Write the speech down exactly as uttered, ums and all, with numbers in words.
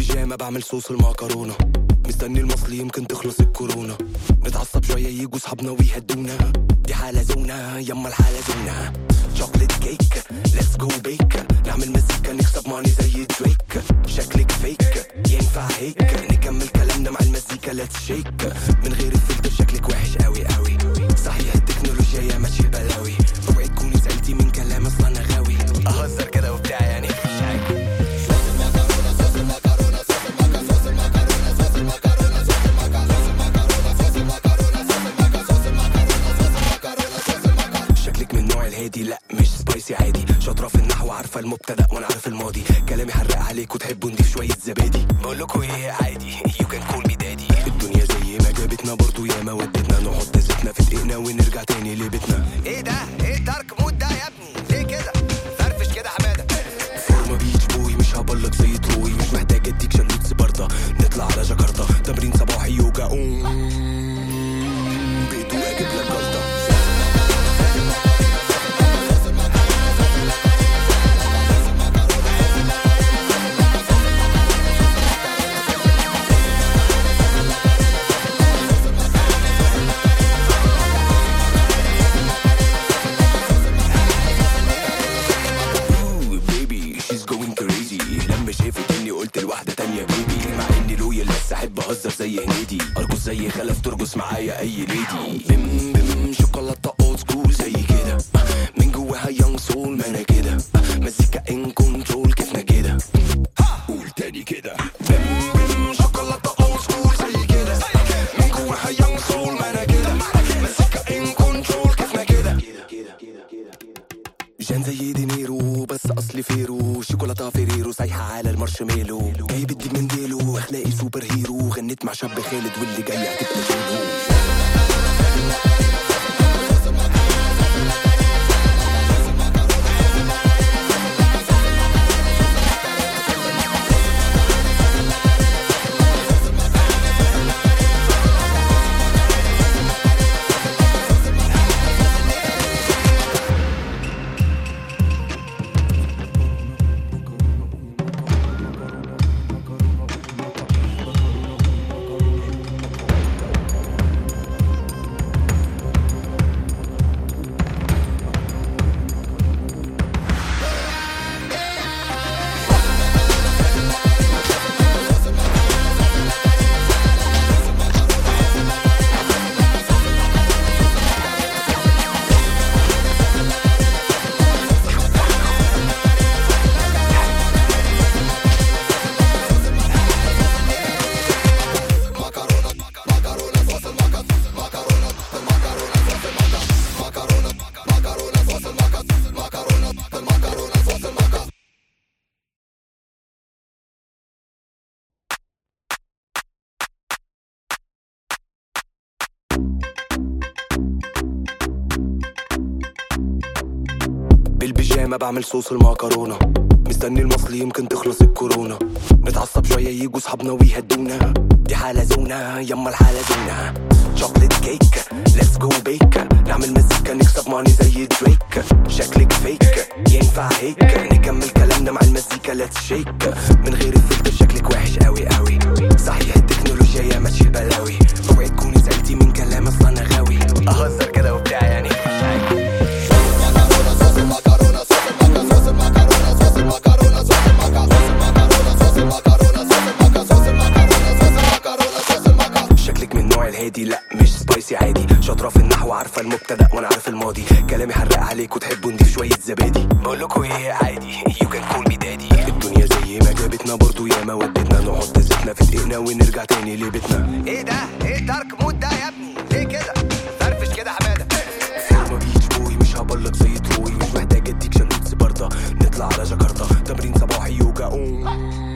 بالبيجامة بعمل صوص المعكرونة، مستني المصلي يمكن تخلص الكورونا. نتعصب شوية يجوا صحابنا ويهدونا، دي حالة زونة يما الحالة زونة. شوكليت كيك ليتس جو بيك، نعمل مزيكا نكسب ماني زي دريك. شكلك فيك ينفع هيك، نكمل كلامنا مع المزيكا ليتس شيك. من غير الفلتر شكلك وحش قوي قوي، صحيح التكنولوجيا يا ماشي بلاوي. اوعي تكوني زعلتي من كلام اصلا انا غاوي، اهزر كده وبتاع يعني مش عادي. هادي لا مش سبايسي عادي، شاطرة في النحو عارفة المبتدأ وانا عارف الماضي. كلامي حرق عليك وتحبوا نضيف شوية زبادي. بقولكوا ايه عادي يو كان كول مي دادي. الدنيا زي ما جابتنا برضو ياما ودتنا، نحط زيتنا في دقيقنا ونرجع تاني لبيتنا. ايه ده ايه دارك مود ده يا ابني ليه كده فرفش كده حمادة. فورما بيتش بوي مش هبلك زي تروي، مش محتاج اديك شلوت سبارتا. نطلع على جاكرتا تمرين صباحي يوجا اوم بيتو اجيب لك جلطة. الواحدة تانية بيبي، مع اني لويل بس احب اهزر زي هنيدي. ارقص زي خلف ترقص معايا اي ليدي. بم بم شوكولاتة اولد سكول زي كده، من جواها يانج سول ما انا كده. مزيكا ان كنترول كيفنا كده. قول تاني كده. بم بم شوكولاتة اولد سكول زي كده، من جواها يانج سول ما انا كده. مزيكا ان كنترول كيفنا كده. جان زي دينيرو بس اصلي فيرو، شوكولاته فيريرو سايحه على المارشميلو. جايب الديب من ديلو اخلاقي سوبر هيرو، غنيت مع شاب خالد واللي جاي هتبقى جيلو. بالبيجامة بعمل صوص المعكرونة، مستني المصلي يمكن تخلص الكورونا. نتعصب شوية يجوا صحابنا ويهدونا، دي حالة زونة يما الحالة زونة. شوكليت كيك ليتس جو بيك، نعمل مزيكا نكسب ماني زي دريك. شكلك فيك ينفع هيك، نكمل كلامنا مع المزيكا ليتس شيك. من غير الفلتر شكلك وحش قوي قوي، صحيح التكنولوجيا يا ماشي بلاوي. اوعي تكوني زعلتي من كلام اصلا انا غاوي، اهزر كده وبتاع يعني مش عادي. شكلك من نوع الهادي لا مش سبايسي عادي، شاطرة في النحو عارفة المبتدأ وانا عارف الماضي. كلامي حرق عليك وتحبوا نضيف شوية زبادي. بقولكوا ايه عادي يو كان كول مي دادي. الدنيا زي ما جابتنا برضو ياما ودتنا، نحط زيتنا في دقيقنا ونرجع تاني لبيتنا. ايه ده ايه دارك مود ده يا ابني ليه كده فرفش كده حمادة. فورما بيتش بوي مش هبلك زي تروي، مش محتاج اديك شلوت سبارتا. نطلع على جاكرتا تمرين صباحي يوجا اوم